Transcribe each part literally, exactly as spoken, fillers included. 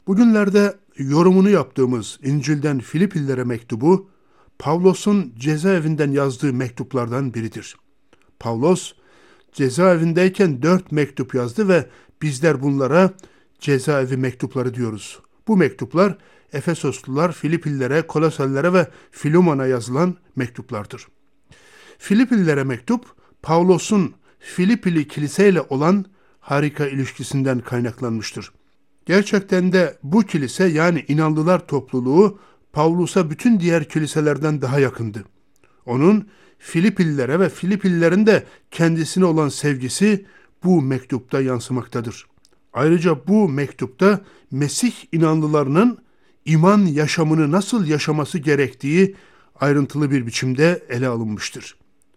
Bugünlerde yorumunu yaptığımız İncil'den Filipillere mektubu, Pavlos'un cezaevinden yazdığı mektuplardan biridir. Pavlos, cezaevindeyken dört mektup yazdı ve bizler bunlara cezaevi mektupları diyoruz. Bu mektuplar Efesoslular, Filipillere, Kolosellere ve Filemon'a yazılan mektuplardır. Filipillere mektup, Pavlos'un Filipili kiliseyle olan harika ilişkisinden kaynaklanmıştır. Gerçekten de bu kilise, yani inanlılar topluluğu, Pavlus'a bütün diğer kiliselerden daha yakındı. Onun Filipillilere ve Filipililerin de kendisine olan sevgisi bu mektupta yansımaktadır. Ayrıca bu mektupta Mesih inanlılarının iman yaşamını nasıl yaşaması gerektiği ayrıntılı bir biçimde ele alınmıştır.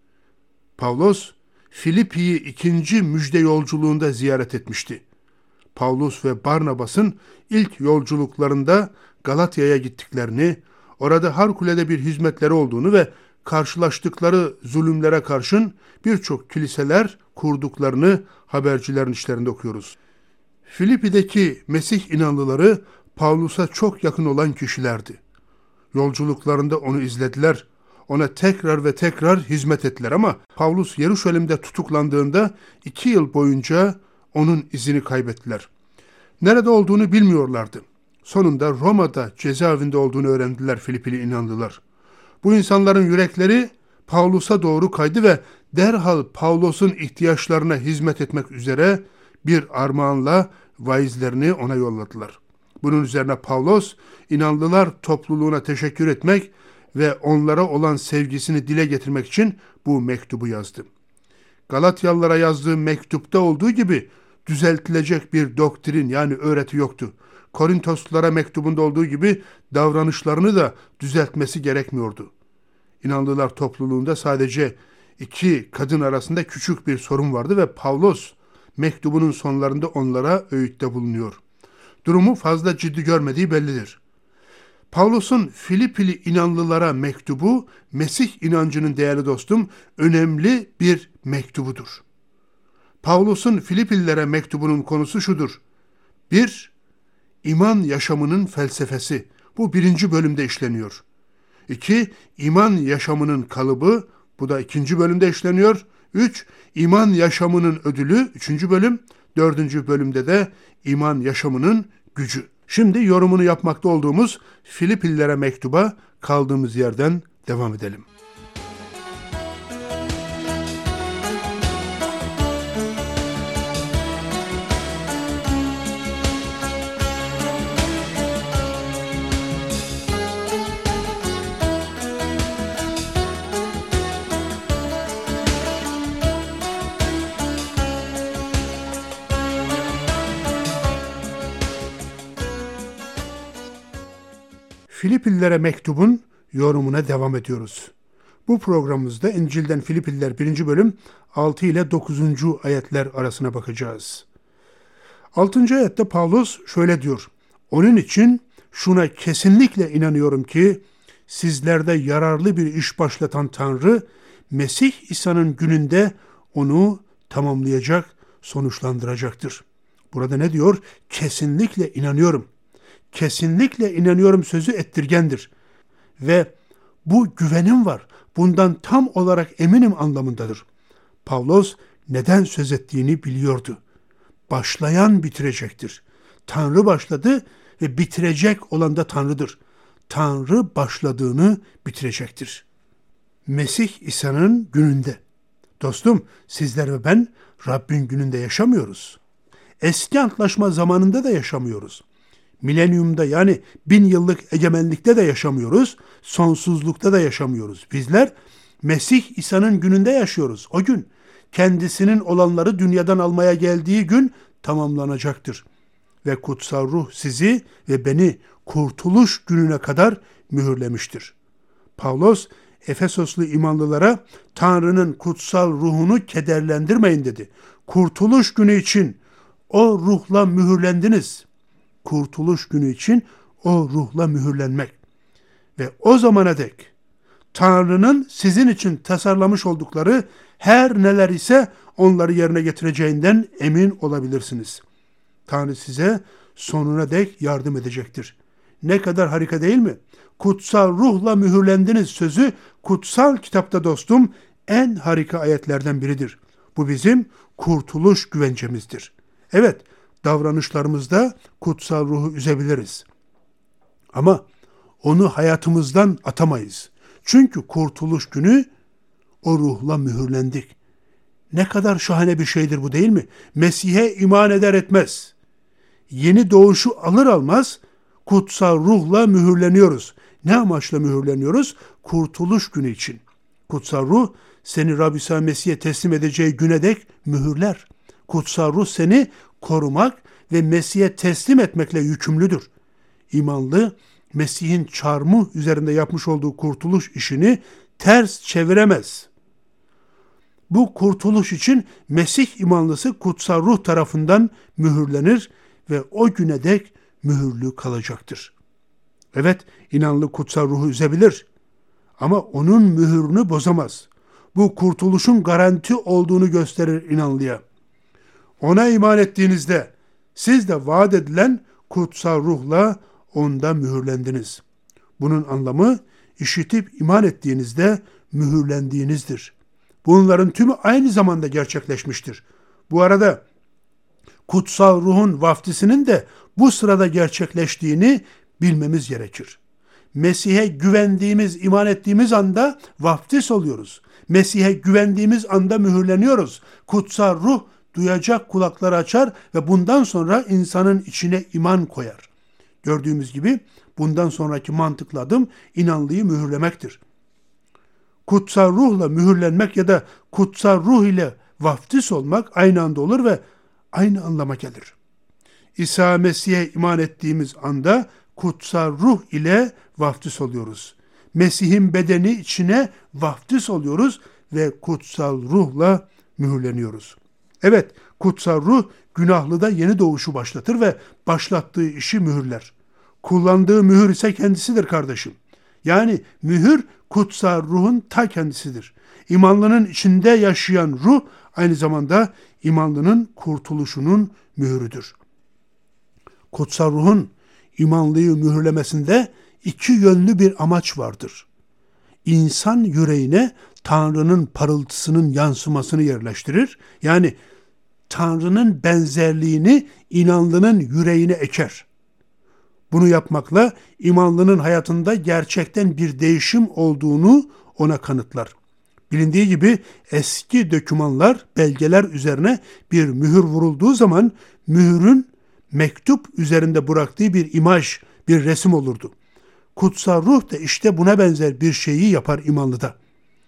Pavlos, Filipi'yi ikinci müjde yolculuğunda ziyaret etmişti. Pavlus ve Barnabas'ın ilk yolculuklarında Galatya'ya gittiklerini, orada harikulade bir hizmetleri olduğunu ve karşılaştıkları zulümlere karşın birçok kiliseler kurduklarını habercilerin işlerinde okuyoruz. Filipi'deki Mesih inanlıları Pavlus'a çok yakın olan kişilerdi. Yolculuklarında onu izlediler, ona tekrar ve tekrar hizmet ettiler ama Pavlus Yeruşalim'de tutuklandığında iki yıl boyunca onun izini kaybettiler. Nerede olduğunu bilmiyorlardı. Sonunda Roma'da cezaevinde olduğunu öğrendiler Filipili inanlılar. Bu insanların yürekleri Pavlus'a doğru kaydı ve derhal Pavlus'un ihtiyaçlarına hizmet etmek üzere bir armağanla vaizlerini ona yolladılar. Bunun üzerine Pavlos, inanlılar topluluğuna teşekkür etmek ve onlara olan sevgisini dile getirmek için bu mektubu yazdı. Galatyalılara yazdığı mektupta olduğu gibi düzeltilecek bir doktrin, yani öğreti yoktu. Korintoslulara mektubunda olduğu gibi davranışlarını da düzeltmesi gerekmiyordu. İnanlılar topluluğunda sadece iki kadın arasında küçük bir sorun vardı ve Pavlos mektubunun sonlarında onlara öğütte bulunuyor. Durumu fazla ciddi görmediği bellidir. Pavlos'un Filipili inanlılara mektubu, Mesih inancının değerli dostum, önemli bir mektubudur. Pavlos'un Filipililere mektubunun konusu şudur. bir. İman yaşamının felsefesi. Bu birinci bölümde işleniyor. iki. İman yaşamının kalıbı. Bu da ikinci bölümde işleniyor. üç. İman yaşamının ödülü. Üçüncü bölüm. Dördüncü bölümde de iman yaşamının gücü. Şimdi yorumunu yapmakta olduğumuz Filipililere mektuba kaldığımız yerden devam edelim. Filipililere mektubun yorumuna devam ediyoruz. Bu programımızda İncil'den Filipililer birinci bölüm altı ile dokuzuncu ayetler arasına bakacağız. altıncı ayette Pavlos şöyle diyor. Onun için şuna kesinlikle inanıyorum ki sizlerde yararlı bir iş başlatan Tanrı, Mesih İsa'nın gününde onu tamamlayacak, sonuçlandıracaktır. Burada ne diyor? Kesinlikle inanıyorum. Kesinlikle inanıyorum sözü ettirgendir. Ve bu güvenim var. Bundan tam olarak eminim anlamındadır. Pavlos neden söz ettiğini biliyordu. Başlayan bitirecektir. Tanrı başladı ve bitirecek olan da Tanrı'dır. Tanrı başladığını bitirecektir. Mesih İsa'nın gününde. Dostum, sizler ve ben Rabbin gününde yaşamıyoruz. Eski antlaşma zamanında da yaşamıyoruz. Milenyumda, yani bin yıllık egemenlikte de yaşamıyoruz, sonsuzlukta da yaşamıyoruz. Bizler Mesih İsa'nın gününde yaşıyoruz. O gün kendisinin olanları dünyadan almaya geldiği gün tamamlanacaktır. Ve kutsal ruh sizi ve beni kurtuluş gününe kadar mühürlemiştir. Pavlos, Efesoslu imanlılara Tanrı'nın kutsal ruhunu kederlendirmeyin dedi. Kurtuluş günü için o ruhla mühürlendiniz. Kurtuluş günü için o ruhla mühürlenmek. Ve o zamana dek Tanrı'nın sizin için tasarlamış oldukları her neler ise onları yerine getireceğinden emin olabilirsiniz. Tanrı size sonuna dek yardım edecektir. Ne kadar harika değil mi? Kutsal ruhla mühürlendiniz sözü kutsal kitapta dostum en harika ayetlerden biridir. Bu bizim kurtuluş güvencemizdir. Evet, davranışlarımızda kutsal ruhu üzebiliriz. Ama onu hayatımızdan atamayız. Çünkü kurtuluş günü o ruhla mühürlendik. Ne kadar şahane bir şeydir bu değil mi? Mesih'e iman eder etmez, yeni doğuşu alır almaz kutsal ruhla mühürleniyoruz. Ne amaçla mühürleniyoruz? Kurtuluş günü için. Kutsal ruh seni Rabbi İsa Mesih'e teslim edeceği güne dek mühürler. Kutsal ruh seni korumak ve Mesih'e teslim etmekle yükümlüdür. İmanlı, Mesih'in çarmıh üzerinde yapmış olduğu kurtuluş işini ters çeviremez. Bu kurtuluş için Mesih imanlısı kutsal ruh tarafından mühürlenir ve o güne dek mühürlü kalacaktır. Evet, inanlı kutsal ruhu üzebilir ama onun mühürünü bozamaz. Bu kurtuluşun garanti olduğunu gösterir inanlıya. Ona iman ettiğinizde siz de vaat edilen kutsal ruhla onda mühürlendiniz. Bunun anlamı işitip iman ettiğinizde mühürlendiğinizdir. Bunların tümü aynı zamanda gerçekleşmiştir. Bu arada kutsal ruhun vaftisinin de bu sırada gerçekleştiğini bilmemiz gerekir. Mesih'e güvendiğimiz, iman ettiğimiz anda vaftiz oluyoruz. Mesih'e güvendiğimiz anda mühürleniyoruz. Kutsal ruh duyacak kulakları açar ve bundan sonra insanın içine iman koyar. Gördüğümüz gibi bundan sonraki mantıklı adım inanlıyı mühürlemektir. Kutsal ruhla mühürlenmek ya da kutsal ruh ile vaftiz olmak aynı anda olur ve aynı anlama gelir. İsa Mesih'e iman ettiğimiz anda kutsal ruh ile vaftiz oluyoruz. Mesih'in bedeni içine vaftiz oluyoruz ve kutsal ruhla mühürleniyoruz. Evet, kutsal ruh günahlıda yeni doğuşu başlatır ve başlattığı işi mühürler. Kullandığı mühür ise kendisidir kardeşim. Yani mühür kutsal ruhun ta kendisidir. İmanlının içinde yaşayan ruh aynı zamanda imanlının kurtuluşunun mühürüdür. Kutsal ruhun imanlıyı mühürlemesinde iki yönlü bir amaç vardır. İnsan yüreğine Tanrı'nın parıltısının yansımasını yerleştirir. Yani Tanrı'nın benzerliğini inanlının yüreğine eker. Bunu yapmakla imanlının hayatında gerçekten bir değişim olduğunu ona kanıtlar. Bilindiği gibi eski dokümanlar, belgeler üzerine bir mühür vurulduğu zaman mühürün mektup üzerinde bıraktığı bir imaj, bir resim olurdu. Kutsal ruh da işte buna benzer bir şeyi yapar imanlıda.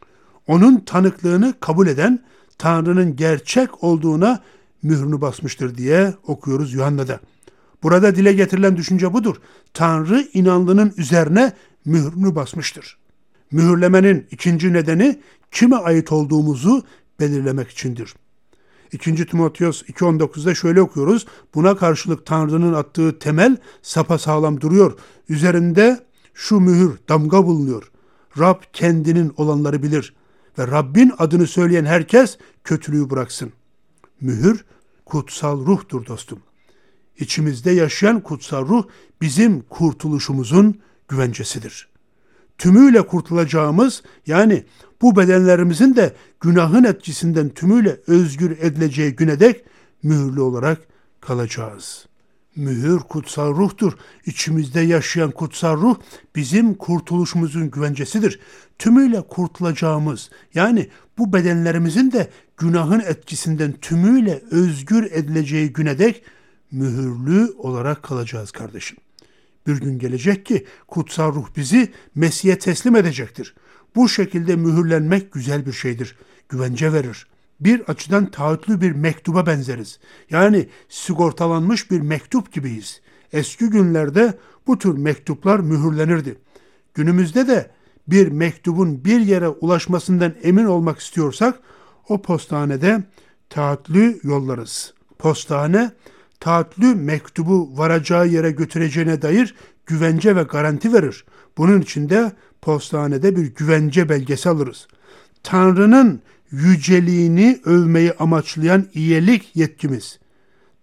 Onun tanıklığını kabul eden Tanrı'nın gerçek olduğuna mührünü basmıştır diye okuyoruz Yuhanna'da. Burada dile getirilen düşünce budur. Tanrı inanlının üzerine mührünü basmıştır. Mühürlemenin ikinci nedeni kime ait olduğumuzu belirlemek içindir. ikinci Timoteos iki on dokuzda şöyle okuyoruz. Buna karşılık Tanrı'nın attığı temel sapasağlam duruyor. Üzerinde şu mühür, damga bulunuyor. Rab kendinin olanları bilir ve Rabbin adını söyleyen herkes kötülüğü bıraksın. Mühür kutsal ruhtur dostum. İçimizde yaşayan kutsal ruh bizim kurtuluşumuzun güvencesidir. Tümüyle kurtulacağımız, yani bu bedenlerimizin de günahın etkisinden tümüyle özgür edileceği güne dek mühürlü olarak kalacağız. Mühür kutsal ruhtur. İçimizde yaşayan kutsal ruh bizim kurtuluşumuzun güvencesidir. Tümüyle kurtulacağımız, yani bu bedenlerimizin de günahın etkisinden tümüyle özgür edileceği güne dek mühürlü olarak kalacağız kardeşim. Bir gün gelecek ki kutsal ruh bizi Mesih'e teslim edecektir. Bu şekilde mühürlenmek güzel bir şeydir. Güvence verir. Bir açıdan taahhütlü bir mektuba benzeriz. Yani sigortalanmış bir mektup gibiyiz. Eski günlerde bu tür mektuplar mühürlenirdi. Günümüzde de bir mektubun bir yere ulaşmasından emin olmak istiyorsak o postanede taahhütlü yollarız. Postane taahhütlü mektubu varacağı yere götüreceğine dair güvence ve garanti verir. Bunun için de postanede bir güvence belgesi alırız. Tanrı'nın yüceliğini övmeyi amaçlayan iyilik yetkimiz,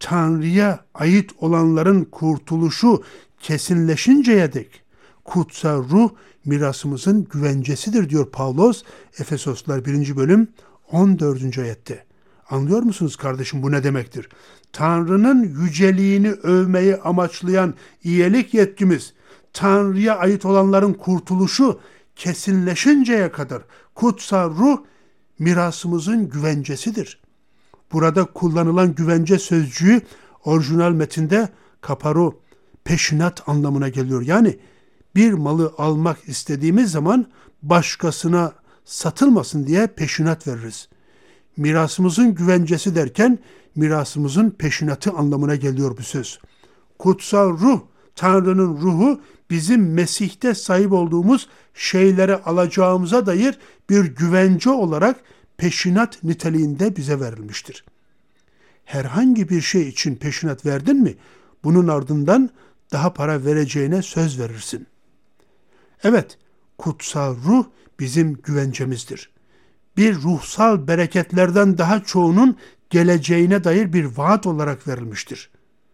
Tanrı'ya ait olanların kurtuluşu kesinleşinceye dek kutsal ruh mirasımızın güvencesidir diyor Pavlos Efesoslar birinci bölüm on dördüncü ayette. Anlıyor musunuz kardeşim, bu ne demektir? Tanrı'nın yüceliğini övmeyi amaçlayan iyilik yetkimiz, Tanrı'ya ait olanların kurtuluşu kesinleşinceye kadar kutsal ruh mirasımızın güvencesidir. Burada kullanılan güvence sözcüğü orijinal metinde kaparo, peşinat anlamına geliyor. Yani bir malı almak istediğimiz zaman başkasına satılmasın diye peşinat veririz. Mirasımızın güvencesi derken mirasımızın peşinatı anlamına geliyor bu söz. Kutsal ruh, Tanrı'nın ruhu bizim Mesih'te sahip olduğumuz şeylere alacağımıza dair bir güvence olarak peşinat niteliğinde bize verilmiştir. Herhangi bir şey için peşinat verdin mi, bunun ardından daha para vereceğine söz verirsin. Evet, kutsal ruh bizim güvencemizdir. Bir ruhsal bereketlerden daha çoğunun geleceğine dair bir vaat olarak verilmiştir.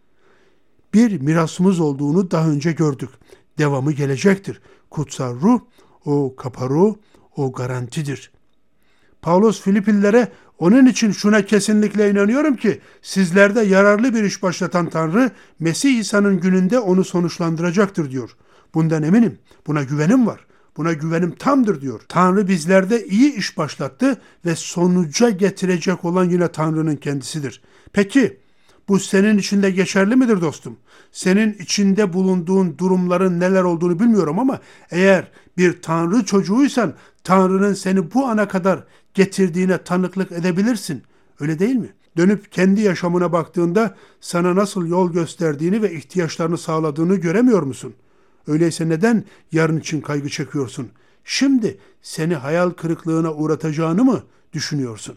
Bir mirasımız olduğunu daha önce gördük. Devamı gelecektir. Kutsal ruh, o kaparo, o garantidir. Pavlos Filipillilere onun için şuna kesinlikle inanıyorum ki sizlerde yararlı bir iş başlatan Tanrı Mesih İsa'nın gününde onu sonuçlandıracaktır diyor. Bundan eminim. Buna güvenim var. Buna güvenim tamdır diyor. Tanrı bizlerde iyi iş başlattı ve sonuca getirecek olan yine Tanrı'nın kendisidir. Peki bu senin için de geçerli midir dostum? Senin içinde bulunduğun durumların neler olduğunu bilmiyorum ama eğer bir Tanrı çocuğuysan Tanrı'nın seni bu ana kadar getirdiğine tanıklık edebilirsin. Öyle değil mi? Dönüp kendi yaşamına baktığında sana nasıl yol gösterdiğini ve ihtiyaçlarını sağladığını göremiyor musun? Öyleyse neden yarın için kaygı çekiyorsun? Şimdi seni hayal kırıklığına uğratacağını mı düşünüyorsun?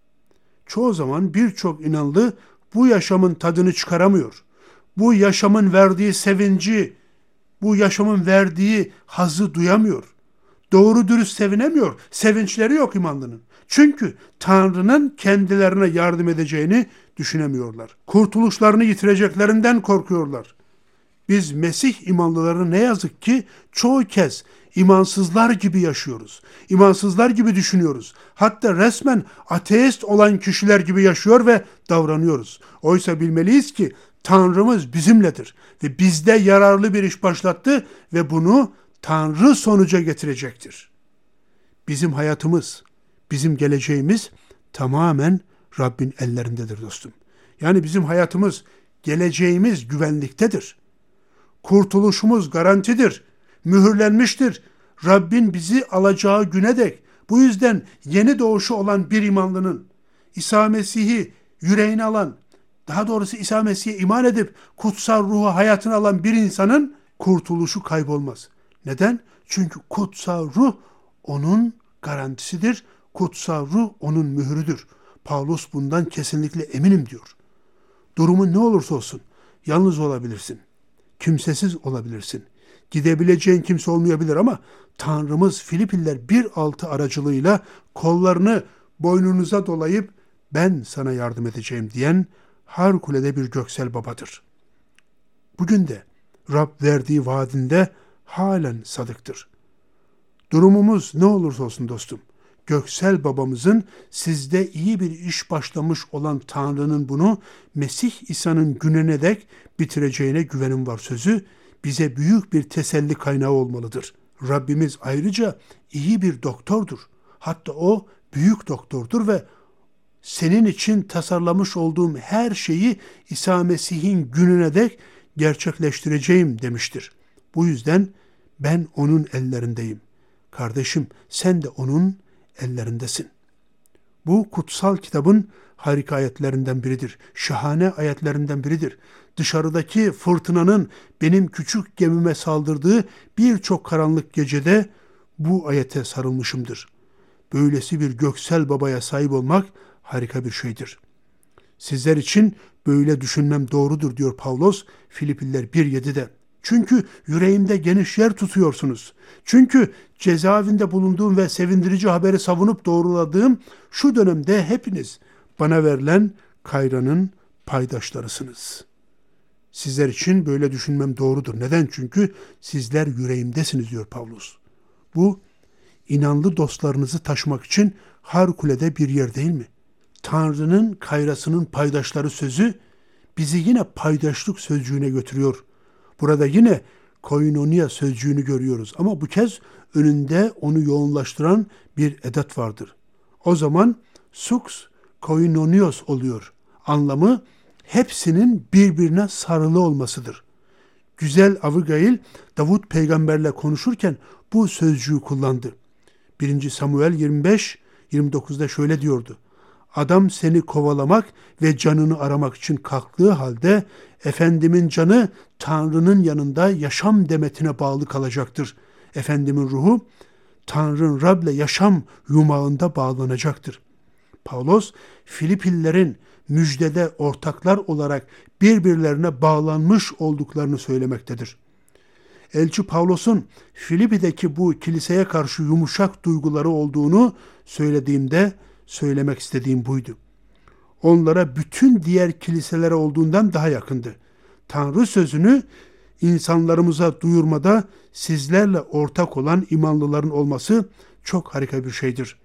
Çoğu zaman birçok inanlı bu yaşamın tadını çıkaramıyor. Bu yaşamın verdiği sevinci, bu yaşamın verdiği hazzı duyamıyor. Doğru dürüst sevinemiyor. Sevinçleri yok imanlının. Çünkü Tanrı'nın kendilerine yardım edeceğini düşünemiyorlar. Kurtuluşlarını yitireceklerinden korkuyorlar. Biz Mesih imanlıları ne yazık ki çoğu kez imansızlar gibi yaşıyoruz. İmansızlar gibi düşünüyoruz. Hatta resmen ateist olan kişiler gibi yaşıyor ve davranıyoruz. Oysa bilmeliyiz ki Tanrımız bizimledir ve bizde yararlı bir iş başlattı ve bunu Tanrı sonuca getirecektir. Bizim hayatımız, bizim geleceğimiz tamamen Rabbin ellerindedir dostum. Yani bizim hayatımız, geleceğimiz güvenliktedir. Kurtuluşumuz garantidir, mühürlenmiştir. Rabbin bizi alacağı güne dek. Bu yüzden yeni doğuşu olan bir imanlının, İsa Mesih'i yüreğine alan, daha doğrusu İsa Mesih'e iman edip kutsal ruhu hayatına alan bir insanın kurtuluşu kaybolmaz. Neden? Çünkü kutsal ruh onun garantisidir. Kutsal ruh onun mührüdür. Pavlos bundan kesinlikle eminim diyor. Durumun ne olursa olsun yalnız olabilirsin. Kimsesiz olabilirsin. Gidebileceğin kimse olmayabilir ama Tanrımız Filipiller bir altı aracılığıyla kollarını boynunuza dolayıp ben sana yardım edeceğim diyen harikulade bir göksel babadır. Bugün de Rab verdiği vaadinde halen sadıktır. Durumumuz ne olursa olsun dostum, göksel babamızın sizde iyi bir iş başlamış olan Tanrı'nın bunu Mesih İsa'nın gününe dek bitireceğine güvenim var sözü bize büyük bir teselli kaynağı olmalıdır. Rabbimiz ayrıca iyi bir doktordur. Hatta o büyük doktordur ve senin için tasarlamış olduğum her şeyi İsa Mesih'in gününe dek gerçekleştireceğim demiştir. Bu yüzden ben onun ellerindeyim. Kardeşim sen de onun ellerindesin. Bu kutsal kitabın harika ayetlerinden biridir. Şahane ayetlerinden biridir. Dışarıdaki fırtınanın benim küçük gemime saldırdığı birçok karanlık gecede bu ayete sarılmışımdır. Böylesi bir göksel babaya sahip olmak harika bir şeydir. Sizler için böyle düşünmem doğrudur diyor Pavlos Filipiller bir yedide. Çünkü yüreğimde geniş yer tutuyorsunuz. Çünkü cezaevinde bulunduğum ve sevindirici haberi savunup doğruladığım şu dönemde hepiniz bana verilen Kayra'nın paydaşlarısınız. Sizler için böyle düşünmem doğrudur. Neden? Çünkü sizler yüreğimdesiniz diyor Pavlus. Bu inanlı dostlarınızı taşımak için harikulade bir yer değil mi? Tanrı'nın kayrasının paydaşları sözü bizi yine paydaşlık sözcüğüne götürüyor. Burada yine koinonia sözcüğünü görüyoruz ama bu kez önünde onu yoğunlaştıran bir edat vardır. O zaman sux koinonios oluyor. Anlamı hepsinin birbirine sarılı olmasıdır. Güzel Abigail Davut peygamberle konuşurken bu sözcüğü kullandı. birinci Samuel yirmi beş yirmi dokuzda şöyle diyordu. Adam seni kovalamak ve canını aramak için kalktığı halde efendimin canı Tanrı'nın yanında yaşam demetine bağlı kalacaktır. Efendimin ruhu Tanrı'nın Rab'le yaşam yumağında bağlanacaktır. Pavlos Filipililerin müjdede ortaklar olarak birbirlerine bağlanmış olduklarını söylemektedir. Elçi Pavlos'un Filipi'deki bu kiliseye karşı yumuşak duyguları olduğunu söylediğimde söylemek istediğim buydu. Onlara bütün diğer kiliselere olduğundan daha yakındı. Tanrı sözünü insanlarımıza duyurmada sizlerle ortak olan imanlıların olması çok harika bir şeydir.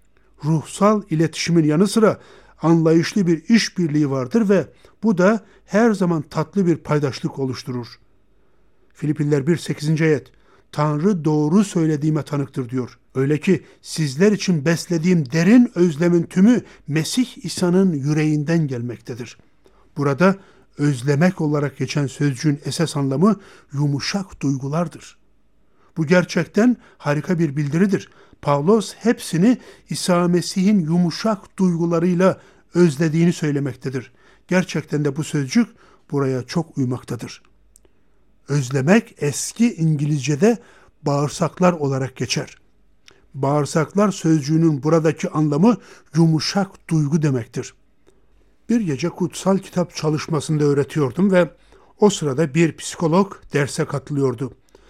Ruhsal iletişimin yanı sıra anlayışlı bir işbirliği vardır ve bu da her zaman tatlı bir paydaşlık oluşturur. Filipililer bir sekizinci ayet. Tanrı doğru söylediğime tanıktır diyor. Öyle ki sizler için beslediğim derin özlemin tümü Mesih İsa'nın yüreğinden gelmektedir. Burada özlemek olarak geçen sözcüğün esas anlamı yumuşak duygulardır. Bu gerçekten harika bir bildiridir. Pavlos hepsini İsa Mesih'in yumuşak duygularıyla özlediğini söylemektedir. Gerçekten de bu sözcük buraya çok uymaktadır. Özlemek eski İngilizce'de bağırsaklar olarak geçer. Bağırsaklar sözcüğünün buradaki anlamı yumuşak duygu demektir. Bir gece kutsal kitap çalışmasında öğretiyordum ve o sırada bir psikolog derse katılıyordu.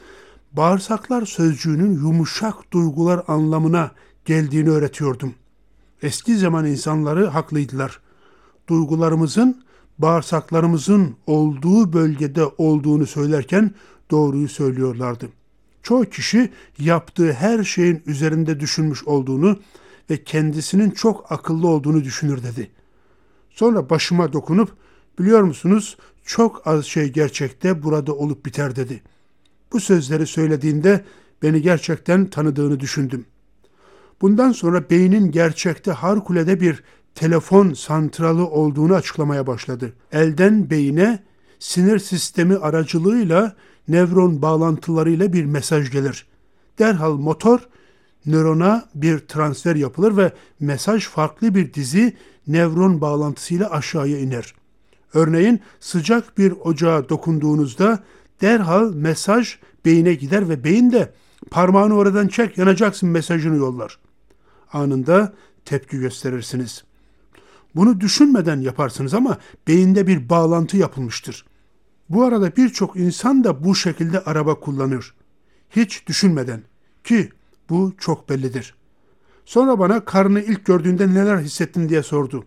Bağırsaklar sözcüğünün yumuşak duygular anlamına geldiğini öğretiyordum. Eski zaman insanları haklıydılar. Duygularımızın bağırsaklarımızın olduğu bölgede olduğunu söylerken doğruyu söylüyorlardı. Çoğu kişi yaptığı her şeyin üzerinde düşünmüş olduğunu ve kendisinin çok akıllı olduğunu düşünür dedi. Sonra başıma dokunup biliyor musunuz çok az şey gerçekte burada olup biter dedi. Bu sözleri söylediğinde beni gerçekten tanıdığını düşündüm. Bundan sonra beynin gerçekte harikulade bir telefon santralı olduğunu açıklamaya başladı. Elden beyine sinir sistemi aracılığıyla nöron bağlantılarıyla bir mesaj gelir. Derhal motor nörona bir transfer yapılır ve mesaj farklı bir dizi nöron bağlantısıyla aşağıya iner. Örneğin sıcak bir ocağa dokunduğunuzda derhal mesaj beyine gider ve beyin de parmağını oradan çek yanacaksın mesajını yollar. Anında tepki gösterirsiniz. Bunu düşünmeden yaparsınız ama beyinde bir bağlantı yapılmıştır. Bu arada birçok insan da bu şekilde araba kullanır. Hiç düşünmeden ki bu çok bellidir. Sonra bana karını ilk gördüğünde neler hissettin diye sordu.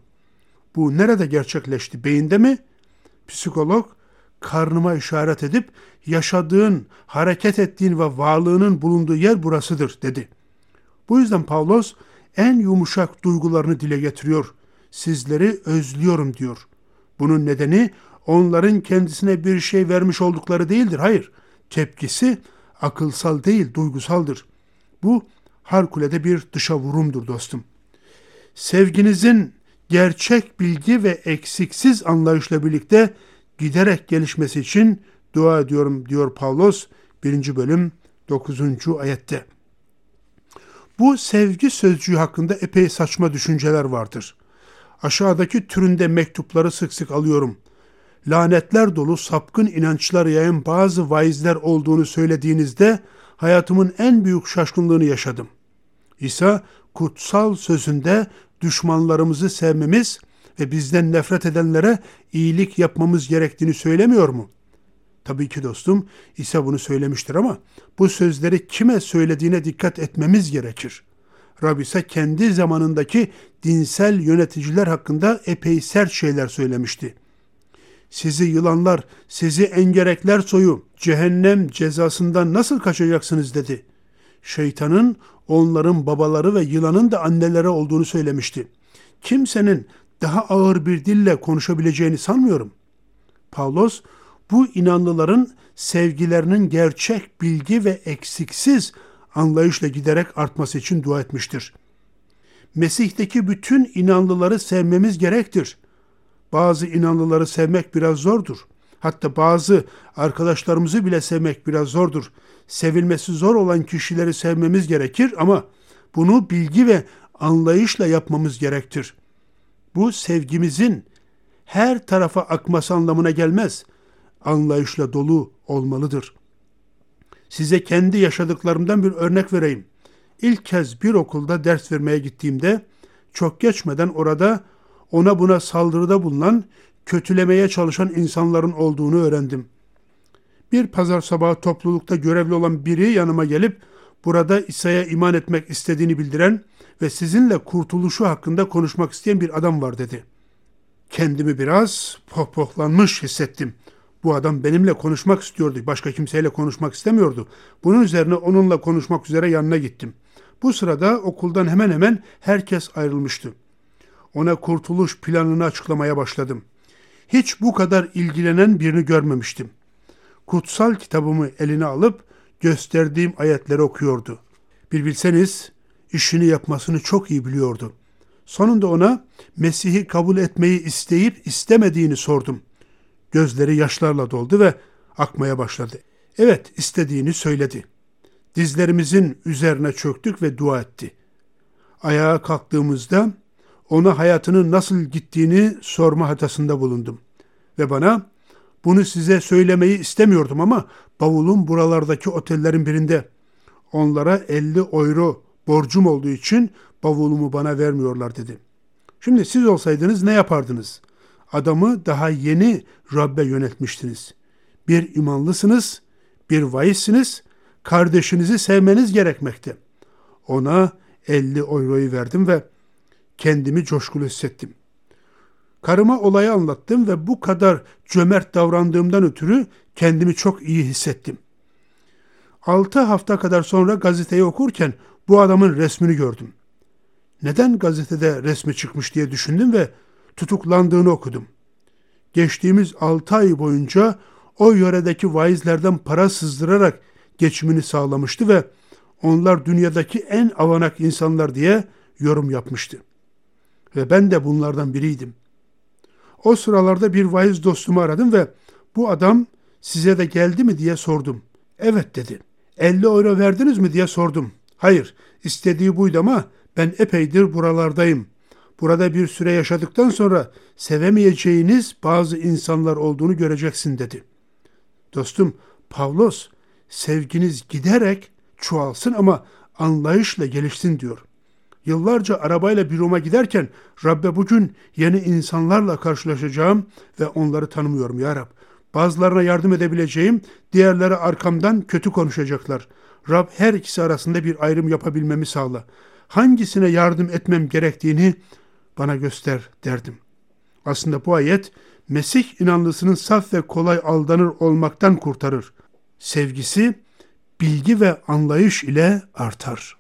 Bu nerede gerçekleşti? Beyinde mi? Psikolog karnıma işaret edip yaşadığın, hareket ettiğin ve varlığının bulunduğu yer burasıdır dedi. Bu yüzden Pavlos en yumuşak duygularını dile getiriyor. Sizleri özlüyorum diyor. Bunun nedeni onların kendisine bir şey vermiş oldukları değildir. Hayır, tepkisi akılsal değil, duygusaldır. Bu harikulade bir dışa vurumdur dostum. Sevginizin gerçek bilgi ve eksiksiz anlayışla birlikte giderek gelişmesi için dua ediyorum diyor Pavlos birinci bölüm dokuzuncu ayette. Bu sevgi sözcüğü hakkında epey saçma düşünceler vardır. Aşağıdaki türünde mektupları sık sık alıyorum. Lanetler dolu sapkın inançlar yayan bazı vaizler olduğunu söylediğinizde hayatımın en büyük şaşkınlığını yaşadım. İsa kutsal sözünde düşmanlarımızı sevmemiz ve bizden nefret edenlere iyilik yapmamız gerektiğini söylemiyor mu? Tabii ki dostum, İsa bunu söylemiştir ama bu sözleri kime söylediğine dikkat etmemiz gerekir. Rab ise kendi zamanındaki dinsel yöneticiler hakkında epey sert şeyler söylemişti. sizi yılanlar, sizi engerekler soyu, cehennem cezasından nasıl kaçacaksınız dedi. Şeytanın onların babaları ve yılanın da anneleri olduğunu söylemişti. Kimsenin daha ağır bir dille konuşabileceğini sanmıyorum. Pavlos, bu inanlıların sevgilerinin gerçek bilgi ve eksiksiz anlayışla giderek artması için dua etmiştir. Mesih'teki bütün inanlıları sevmemiz gerektir. Bazı inanlıları sevmek biraz zordur. Hatta bazı arkadaşlarımızı bile sevmek biraz zordur. Sevilmesi zor olan kişileri sevmemiz gerekir ama bunu bilgi ve anlayışla yapmamız gerektir. Bu sevgimizin her tarafa akması anlamına gelmez. Anlayışla dolu olmalıdır. Size kendi yaşadıklarımdan bir örnek vereyim. İlk kez bir okulda ders vermeye gittiğimde çok geçmeden orada ona buna saldırıda bulunan, kötülemeye çalışan insanların olduğunu öğrendim. Bir pazar sabahı toplulukta görevli olan biri yanıma gelip burada İsa'ya iman etmek istediğini bildiren ve sizinle kurtuluşu hakkında konuşmak isteyen bir adam var dedi. Kendimi biraz pohpohlanmış hissettim. Bu adam benimle konuşmak istiyordu. Başka kimseyle konuşmak istemiyordu. Bunun üzerine onunla konuşmak üzere yanına gittim. Bu sırada okuldan hemen hemen herkes ayrılmıştı. Ona kurtuluş planını açıklamaya başladım. Hiç bu kadar ilgilenen birini görmemiştim. Kutsal kitabımı eline alıp gösterdiğim ayetleri okuyordu. Bir bilseniz işini yapmasını çok iyi biliyordu. Sonunda ona Mesih'i kabul etmeyi isteyip istemediğini sordum. Gözleri yaşlarla doldu ve akmaya başladı. Evet, istediğini söyledi. Dizlerimizin üzerine çöktük ve dua etti. Ayağa kalktığımızda ona hayatının nasıl gittiğini sorma hatasında bulundum. Ve bana, bunu size söylemeyi istemiyordum ama bavulum buralardaki otellerin birinde. Onlara elli euro borcum olduğu için bavulumu bana vermiyorlar dedi. Şimdi siz olsaydınız ne yapardınız? Adamı daha yeni Rabbe yöneltmiştiniz. Bir imanlısınız, bir vaizsiniz, kardeşinizi sevmeniz gerekmekte. Ona elli euroyu verdim ve kendimi coşkulu hissettim. Karıma olayı anlattım ve bu kadar cömert davrandığımdan ötürü kendimi çok iyi hissettim. Altı hafta kadar sonra gazeteyi okurken bu adamın resmini gördüm. Neden gazetede resmi çıkmış diye düşündüm ve tutuklandığını okudum. Geçtiğimiz altı ay boyunca o yöredeki vaizlerden para sızdırarak geçimini sağlamıştı ve onlar dünyadaki en avanak insanlar diye yorum yapmıştı. Ve ben de bunlardan biriydim. O sıralarda bir vaiz dostumu aradım ve bu adam size de geldi mi diye sordum. Evet dedi. elli euro verdiniz mi diye sordum. Hayır, istediği buydu ama ben epeydir buralardayım. Burada bir süre yaşadıktan sonra sevemeyeceğiniz bazı insanlar olduğunu göreceksin dedi. Dostum, Pavlos, sevginiz giderek çoğalsın ama anlayışla gelişsin diyor. Yıllarca arabayla bir Rom'a giderken Rabbe bugün yeni insanlarla karşılaşacağım ve onları tanımıyorum ya Rab. Bazılarına yardım edebileceğim, diğerleri arkamdan kötü konuşacaklar. Rab her ikisi arasında bir ayrım yapabilmemi sağla. Hangisine yardım etmem gerektiğini bana göster derdim. Aslında bu ayet Mesih inanlısının saf ve kolay aldanır olmaktan kurtarır. Sevgisi bilgi ve anlayış ile artar.